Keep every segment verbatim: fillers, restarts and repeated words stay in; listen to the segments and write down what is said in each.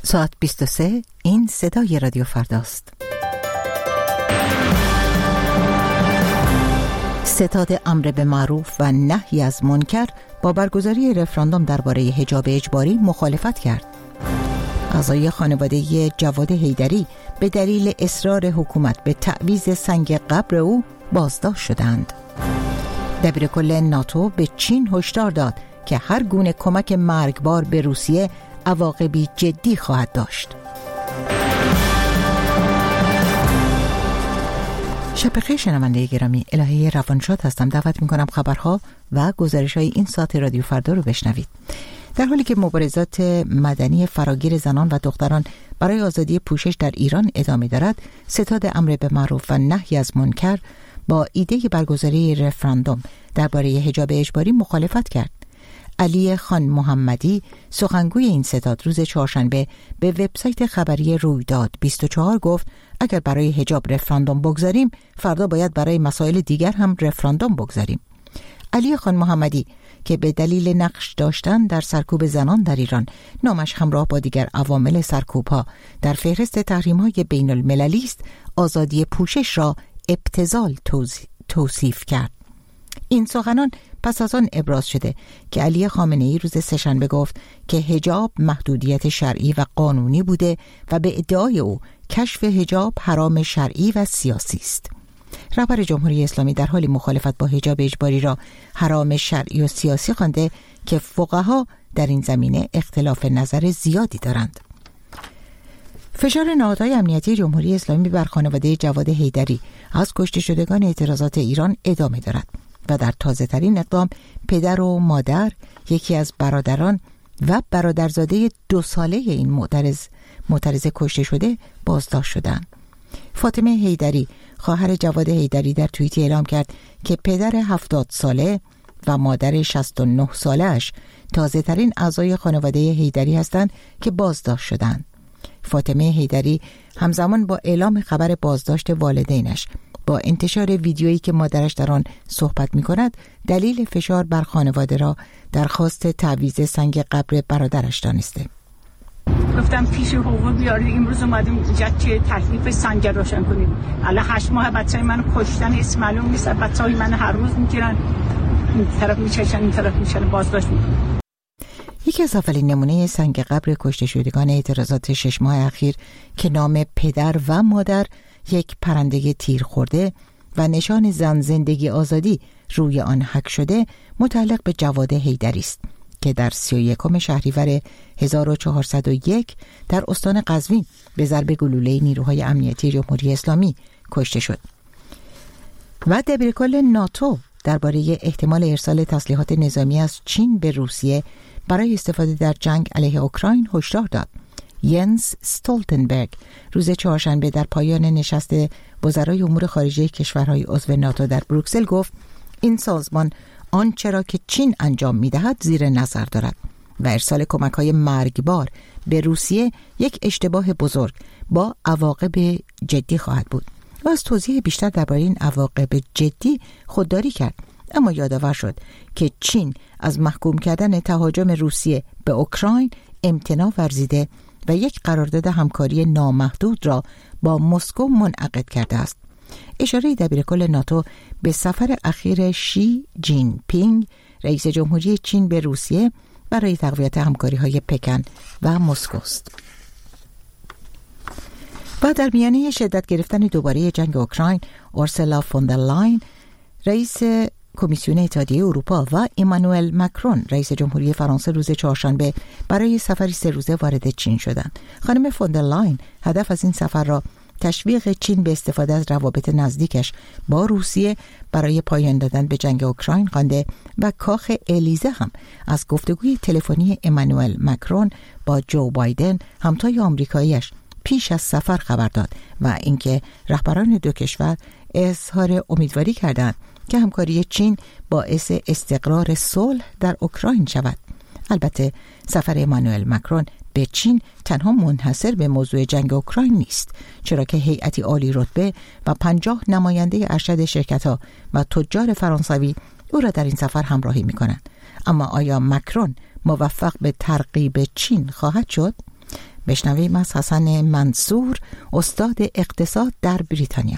ساعت بیست و سه، این صدای رادیو فرداست. ستاد امر به معروف و نهی از منکر با برگزاری رفراندوم درباره حجاب اجباری مخالفت کرد. اعضای خانواده جواد حیدری به دلیل اصرار حکومت به تعویض سنگ قبر او بازداشت شدند. دبیرکل ناتو به چین هشدار داد که هر گونه کمک مرگبار به روسیه عواقبی جدی خواهد داشت. شب بخیر شنونده گرامی، الهه روانشاد هستم. دعوت میکنم خبرها و گزارش های این ساعت رادیو فردا رو بشنوید. در حالی که مبارزات مدنی فراگیر زنان و دختران برای آزادی پوشش در ایران ادامه دارد، ستاد امر به معروف و نهی از منکر با ایده برگزاری رفراندوم درباره حجاب اجباری مخالفت کرد. علی خان محمدی سخنگوی این ستاد روز چهارشنبه به وبسایت خبری رویداد بیست و چهار گفت اگر برای حجاب رفراندوم بگذاریم، فردا باید برای مسائل دیگر هم رفراندوم بگذاریم. علی خان محمدی که به دلیل نقش داشتن در سرکوب زنان در ایران نامش همراه با دیگر عوامل سرکوب‌ها در فهرست تحریم‌های بین المللی است، آزادی پوشش را ابتذال توصیف کرد. این سخنان پس از آن ابراز شده که علی خامنه‌ای روز سه‌شنبه گفت که حجاب محدودیت شرعی و قانونی بوده و به ادعای او کشف حجاب حرام شرعی و سیاسی است. رهبر جمهوری اسلامی در حال مخالفت با حجاب اجباری را حرام شرعی و سیاسی خوانده که فقها در این زمینه اختلاف نظر زیادی دارند. فشار نهادهای امنیتی جمهوری اسلامی بر خانواده جواد حیدری از کشته شدگان اعتراضات ایران ادامه دارد و در تازه ترین اقدام پدر و مادر، یکی از برادران و برادرزاده دو ساله این معترض معترض کشته شده بازداشت شدند. فاطمه حیدری خواهر جواد حیدری در توییتی اعلام کرد که پدر هفتاد ساله و مادر شصت و نه ساله‌اش تازه ترین اعضای خانواده حیدری هستند که بازداشت شدند. فاطمه حیدری همزمان با اعلام خبر بازداشت والدینش با انتشار ویدیویی که مادرش در آن صحبت می‌کند، دلیل فشار بر خانواده را درخواست تعویض سنگ قبر برادرش دانسته. گفتم پیش حقوق بیارید، امروز اومدیم اینجا که تکلیف سنگ روشن کنیم. الان هشت ماه بچه‌ی منو کشتن، اسم معلوم نیست، بچه‌های من هر روز میگیرن، این طرف میچشن این طرف میچشن، بازداشت میکنن. یکی از اولین نمونه سنگ قبر کشته شدگان اعتراضات شش ماه اخیر که نام پدر و مادر یک پرنده تیر خورده و نشان زن زندگی آزادی روی آن حک شده متعلق به جواد حیدری است که در سی و یکم شهریور هزار و چهارصد و یک در استان قزوین به ضرب گلوله نیروهای امنیتی جمهوری اسلامی کشته شد. و دبیرکل ناتو درباره احتمال ارسال تسلیحات نظامی از چین به روسیه برای استفاده در جنگ علیه اوکراین هشدار داد. ینس استولتنبرگ روز چهارشنبه در پایان نشست وزرای امور خارجه کشورهای عضو ناتو در بروکسل گفت این سازمان آنچه را که چین انجام می‌دهد زیر نظر دارد و ارسال کمک‌های مرگبار به روسیه یک اشتباه بزرگ با عواقب جدی خواهد بود. و از توضیح بیشتر درباره این عواقب جدی خودداری کرد، اما یادآور شد که چین از محکوم کردن تهاجم روسیه به اوکراین امتناع ورزیده و یک قرارداد همکاری نامحدود را با مسکو منعقد کرده است. اشاره دبیرکل ناتو به سفر اخیر شی جین پینگ رئیس جمهوری چین به روسیه برای تقویت همکاری‌های پکن و مسکو است. و در میانه شدت گرفتن دوباره جنگ اوکراین، اورسولا فون در لاین رئیس کمیسیون اتحادیه اروپا و ایمانوئل مکرون رئیس جمهوری فرانسه روز چهارشنبه برای سفری سه روزه وارد چین شدند. خانم فون در لاین هدف از این سفر را تشویق چین به استفاده از روابط نزدیکش با روسیه برای پایان دادن به جنگ اوکراین خوانده و کاخ الیزه هم از گفتگوی تلفنی ایمانوئل مکرون با جو بایدن همتای آمریکاییش پیش از سفر خبر داد و اینکه رهبران دو کشور اظهار امیدواری کردند که همکاری چین باعث استقرار صلح در اوکراین شود. البته سفر ایمانوئل مکرون به چین تنها منحصر به موضوع جنگ اوکراین نیست، چرا که هیئتی عالی رتبه و پنجاه نماینده ارشد شرکت‌ها و تجار فرانسوی او را در این سفر همراهی می‌کنند. اما آیا مکرون موفق به ترغیب چین خواهد شد؟ بشنویم از حسن منصور، استاد اقتصاد در بریتانیا.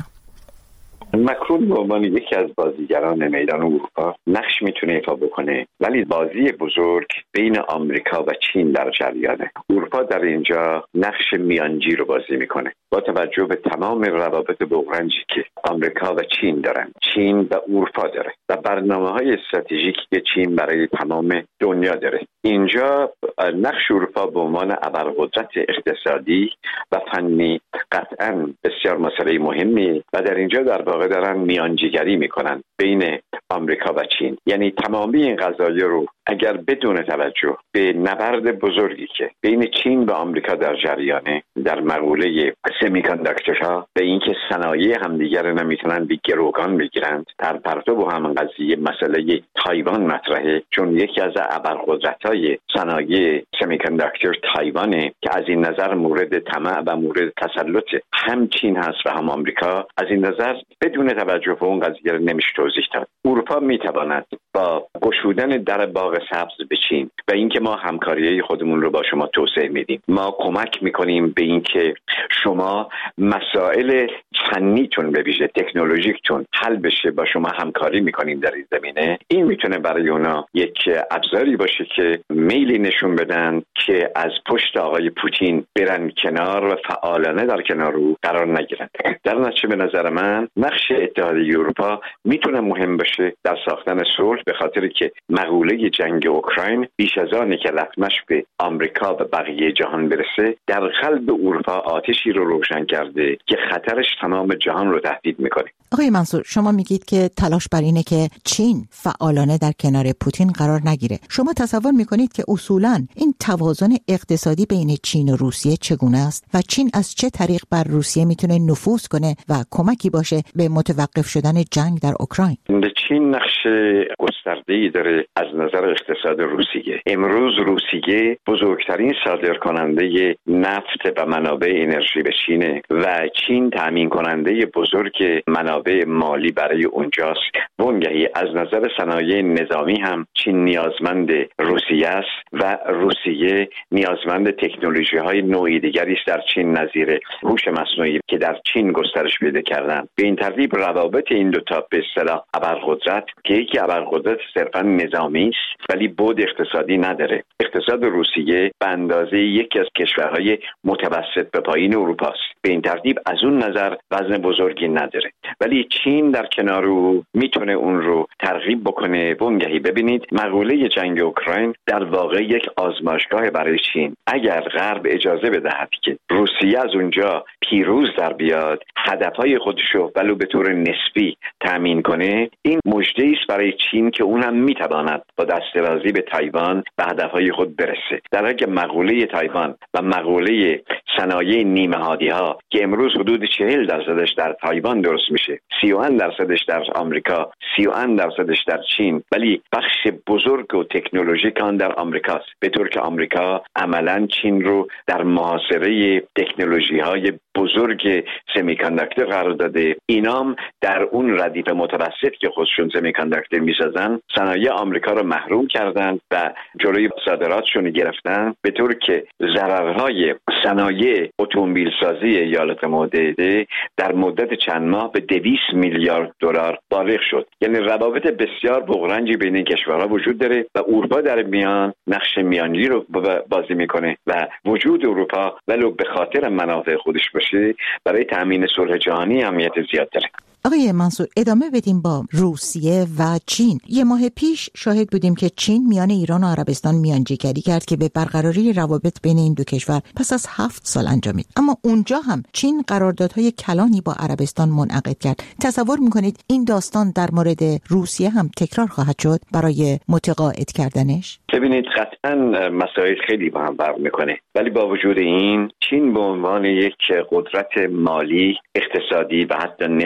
مکرون به عنوان یکی از بازیگران میدان اروپا نقش میتونه ایفا بکنه، ولی بازی بزرگ بین آمریکا و چین در جریانه. اروپا در اینجا نقش میانجی رو بازی میکنه با توجه به تمام روابط بغرنجی که آمریکا و چین دارن، چین و اروپا داره و برنامه‌های استراتژیکی که چین برای تمام دنیا داره. اینجا نقش اروپا به عنوان ابرقدرت اقتصادی و فنی قطعاً بسیار مسئله مهمی و در اینجا در واقع دارن میانجیگری میکنن بین آمریکا و چین. یعنی تمامی این قضایا رو اگر بدون توجه به نبرد بزرگی که بین چین و آمریکا در جریانه در مقوله سمی‌کانداکتورها به اینکه صنایع همدیگر رو نمیتونن به گروگان بگیرند، در پرتو همین قضیه مسئله تایوان مطرحه، چون یکی از ابرقدرت‌های صنایع سمی‌کانداکتور تایوانه که از این نظر مورد طمع و مورد تسلط هم چین هست و هم آمریکا. از این نظر بدون توجه به اون قضیه رو نمیشه توضیح داد. اروپا میتواند با گشودن در باغ سبز به چین و اینکه ما همکاری خودمون رو با شما توسعه میدیم، ما کمک میکنیم به اینکه شما مسائل فنیتون به ویژه تکنولوژیکتون حل بشه، با شما همکاری میکنیم در این زمینه. این میتونه برای اونا یک ابزاری باشه که میلی نشون بدن که از پشت آقای پوتین برن کنار و فعالانه در کنار رو قرار نگیرن. در نتیجه به نظر من نقش اتحادیه اروپا میتونه مهم باشه در ساختن صلح، به خاطر که مقوله جنگ اوکراین بیش از آنی که لطمش به آمریکا و بقیه جهان برسه در قلب اروپا آتشی رو روشن کرده که خطرش تمام جهان رو تهدید میکنه. آقای منصور، شما میگید که تلاش بر اینه که چین فعالانه در کنار پوتین قرار نگیره. شما تصور میکنید که اصولاً این توازن اقتصادی بین چین و روسیه چگونه است و چین از چه طریق بر روسیه میتونه نفوذ کنه و کمکی باشه به متوقف شدن جنگ در اوکراین؟ چین نقش گسترده‌ای داره از نظر اقتصاد روسیه. امروز روسیه بزرگترین صادرکننده نفت و منابع انرژی به چینه و چین تامین کننده بزرگ منابع مالی برای اونجاست. وانگهی از نظر صنایع نظامی هم چین نیازمند روسیه است و روسیه نیازمند تکنولوژی های نوعی دیگری است در چین، نظیر هوش مصنوعی که در چین گسترش پیدا کردن. به این ترتیب روابط این دو تا به اصطلاح ابرقدرت که یکی ابرقدرت صرفا نظامی است ولی بود اقتصادی نداره. اقتصاد روسیه به اندازه یکی از کشورهای متوسط به پایین اروپا است. به این ترتیب از اون نظر وزن بزرگی نداره، ولی چین در کنار او میتونه اون رو ترغیب بکنه. وانگهی ببینید مقوله جنگ اوکراین در واقع یک آزمایشگاه برای چین. اگر غرب اجازه بدهد که روسیه از اونجا پیروز در بیاد، هدفهای خودشو ولو به طور نسبی تامین کنه، این مژده‌ای است برای چین که اون هم میتواند با دسترسی به تایوان به هدفهای خود برسه. در حالی که مقوله تایوان و مقوله صنایع نیمه‌نهادی ها که امروز حدود چهل درصدش در تایوان درست میشه، سی و اند درصدش در آمریکا، سی و اند درصدش در چین، ولی بخش بزرگ و تکنولوژیک آن در آمریکاست، به طور که آمریکا عملاً چین رو در محاصره تکنولوژی های بزرگ سمی‌کانداکتور قرار داده. اینام در اون ردیف متوسط که خودشون سمی‌کانداکتور میسازن صنایع آمریکا رو محروم کردن و جلوی صادراتشون گرفتن، به طور که ضررهای صنایع اتومبیل سازی ایالات متحده در مدت چند ماه به دویست میلیارد دلار بالغ شد. یعنی روابط بسیار بغرنجی بین این کشورها وجود داره و اروپا در میان نقش میانجی رو بازی میکنه و وجود اروپا ولو به خاطر منافع خودش باشه برای تامین صلح جهانی اهمیت زیاد داره. آقای منصور، ادامه بدیم با روسیه و چین. یه ماه پیش شاهد بودیم که چین میان ایران و عربستان میانجیگری کرد که به برقراری روابط بین این دو کشور پس از هفت سال انجامید. اما اونجا هم چین قراردادهای کلانی با عربستان منعقد کرد. تصور میکنید این داستان در مورد روسیه هم تکرار خواهد شد برای متقاعد کردنش؟ ببینید قطعاً مسائل خیلی با هم فرق میکنه، ولی با وجود این چین به عنوان یک قدرت مالی، اقتصادی و حتی نظامی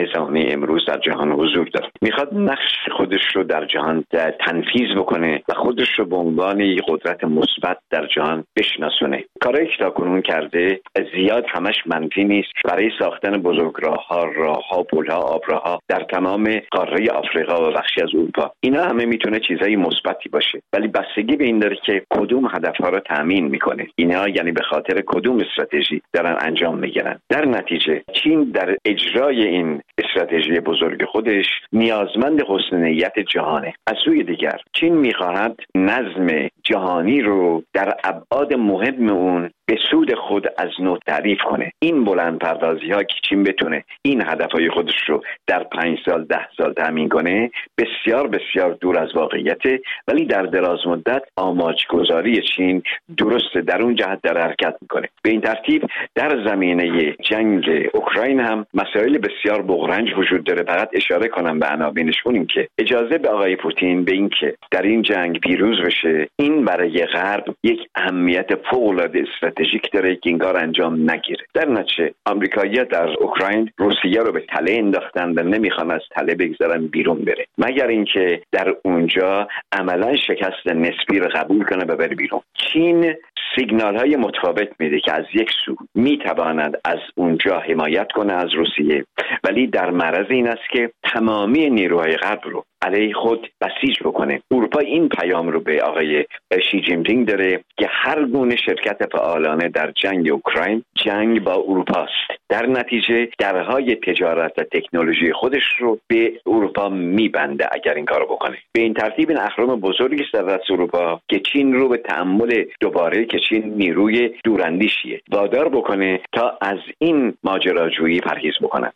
امروز در جهان حضور داره. میخواد نقش خودش رو در جهان تنفیذ بکنه و خودش رو به عنوان یک قدرت مثبت در جهان بشناسونه. کارایی که تاکنون کرده زیاد همش منفی نیست. برای ساختن بزرگراه‌ها، راه‌ها، پل‌ها، آبراه‌ها در تمام قاره آفریقا و بخشی از اروپا، اینا همه میتونه چیزای مثبتی باشه، ولی بستگی به این داره که کدوم هدفها رو تامین میکنه. اینا یعنی به خاطر کدوم استراتژی دارن انجام میگیرن. در نتیجه چین در اجرای این استراتژی بزرگ خودش نیازمند حسن نیت جهانه. از سوی دیگر چین میخواهد نظم جهانی رو در ابعاد مهم اون به سود خود از نو تعریف کنه. این بلند پردازی ها که چین بتونه این هدفهای خودش رو در پنج سال ده سال تامین کنه بسیار بسیار دور از واقعیته، ولی در دراز مدت آماجگذاری چین درست در اون جهت در حرکت میکنه. به این ترتیب در زمینه جنگ اوکراین هم مسائل بسیار بغرنج وجود داره. فقط اشاره کنم به عناوینش کنیم که اجازه به آقای پوتین به این که در این جنگ پیروز بشه، این برای غرب یک اهمیت فوق‌العاده استراتژیک داره که انگار انجام نگیره. در نتیجه آمریکایی‌ها در اوکراین روسیه رو به تله انداختن و نمیخوان از تله بگذارن بیرون بره، مگر اینکه در اونجا عملا شکست نسبی رو قبول کنه و بره بیرون. چین سیگنال های متفاوت میده که از یک سو میتواند از اونجا حمایت کنه از روسیه، ولی در معرض این است که تمامی نیروهای غرب رو علیه خود بسیج بکنه. اروپا این پیام رو به آقای شی جین پینگ داره که هر گونه شرکت فعالانه در جنگ اوکراین جنگ با اروپا است. در نتیجه درهای تجارت و تکنولوژی خودش رو به اروپا میبنده اگر این کارو بکنه. به این ترتیب این اهرم بزرگی است در دست اروپا که چین رو به تأمل دوباره که چین نیروی دوراندیشیه وادار بکنه تا از این ماجراجویی پرهیز بکنه.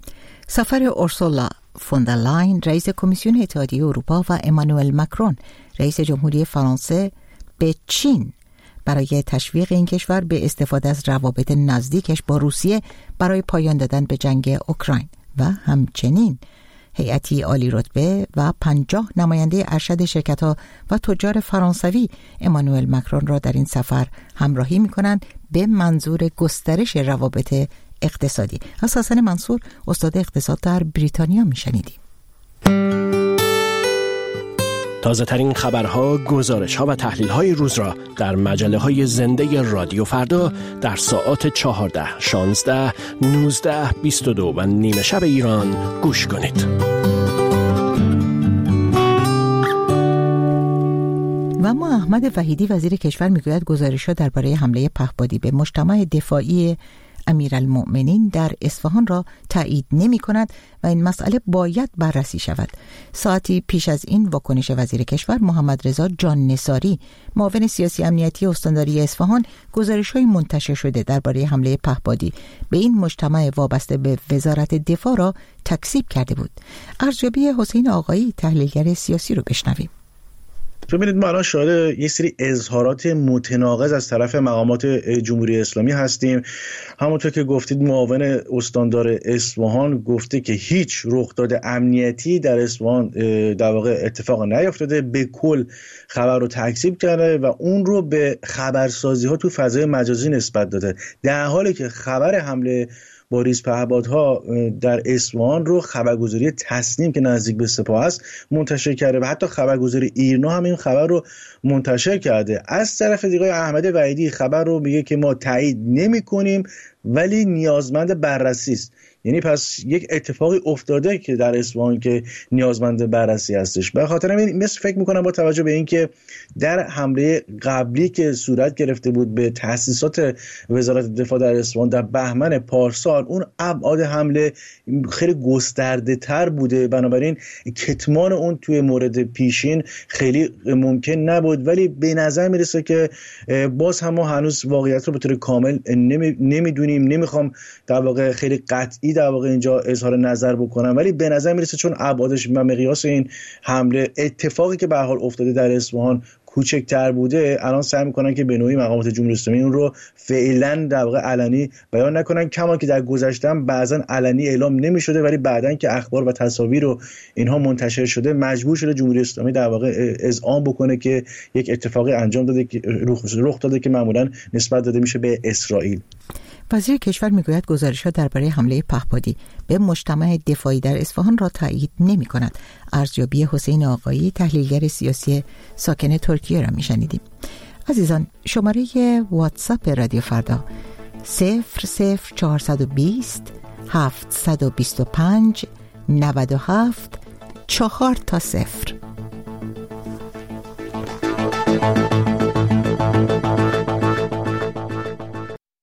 سفر اورسولا فوندرلاین رئیس کمیسیون اتحادیه اروپا و امانوئل مکرون رئیس جمهوری فرانسه به چین برای تشویق این کشور به استفاده از روابط نزدیکش با روسیه برای پایان دادن به جنگ اوکراین و همچنین هیئتی عالی رتبه و پنجاه نماینده ارشد شرکت‌ها و تجار فرانسوی امانوئل مکرون را در این سفر همراهی می‌کنند به منظور گسترش روابط اقتصادی. از حسن منصور استاد اقتصاد در بریتانیا میشنیدیم. تازه ترین خبرها، گزارش‌ها و تحلیل‌های روز را در مجله‌های زنده رادیو فردا در ساعات چهارده، شانزده، نوزده، بیست و دو و نیمه شب ایران گوش کنید. و ما احمد وحیدی وزیر کشور میگوید گزارش‌ها درباره حمله پهپادی به مجتمع دفاعی امیرالمؤمنین در اصفهان را تایید نمی کند و این مسئله باید بررسی شود. ساعتی پیش از این واکنش وزیر کشور محمد رضا جان نثاری معاون سیاسی امنیتی استانداری اصفهان گزارش‌های منتشر شده درباره حمله پهپادی به این مجتمع وابسته به وزارت دفاع را تکذیب کرده بود. ارزیابی حسین آقایی تحلیلگر سیاسی رو بشنویم. ببینید ما الان شاهد یه سری اظهارات متناقض از طرف مقامات جمهوری اسلامی هستیم. همونطور که گفتید معاون استاندار اصفهان گفته که هیچ رخداد امنیتی در اصفهان در واقع اتفاق نیفتاده، به کل خبر رو تکذیب کرده و اون رو به خبرسازی ها تو فضای مجازی نسبت داده، در حالی که خبر حمله با ریز پهپادها در اصفهان رو خبرگزاری تسنیم که نزدیک به سپاه است منتشر کرده و حتی خبرگزاری ایرنا هم این خبر رو منتشر کرده. از طرف دیگه احمد وحیدی خبر رو میگه که ما تایید نمی کنیم ولی نیازمند بررسی است. یعنی پس یک اتفاقی افتاده که در اصفهان که نیازمند بررسی هستش. به خاطر همین مثل فکر میکنم با توجه به اینکه در حمله قبلی که صورت گرفته بود به تأسیسات وزارت دفاع در اصفهان در بهمن پارسال، اون ابعاد حمله خیلی گسترده تر بوده، بنابراین کتمان اون توی مورد پیشین خیلی ممکن نبود، ولی به نظر میرسه که باز هم ما هنوز واقعیت رو به طور کامل نمیدونیم. نمیخوام در واقع خیلی قطعی در واقع اینجا اظهار نظر بکنم، ولی به نظر میرسه چون ابعادش و مقیاس این حمله اتفاقی که به هر حال افتاده در اصفهان کوچکتر بوده، الان سعی میکنن که به نوعی مقامات جمهوری اسلامی اون رو فعلا در واقع علنی بیان نکنن، کما که در گذشته بعضا علنی اعلام نمیشده ولی بعدن که اخبار و تصاویر رو اینها منتشر شده مجبور شده جمهوری اسلامی در واقع اذعان بکنه که یک اتفاقی انجام داده که رخ داده که معمولا نسبت داده میشه به اسرائیل. وزیر کشور میگوید گزارش‌ها درباره حمله پهپادی به مجتمع دفاعی در اصفهان را تایید نمی‌کند. ارزیابی حسین آقایی، تحلیلگر سیاسی ساکن ترکیه را میشنیدیم. عزیزان، شماره واتساپ رادیو فردا صفر صفر چهارصد و بیست هفتصد و بیست و پنج نود و هفت چهار تا صفر.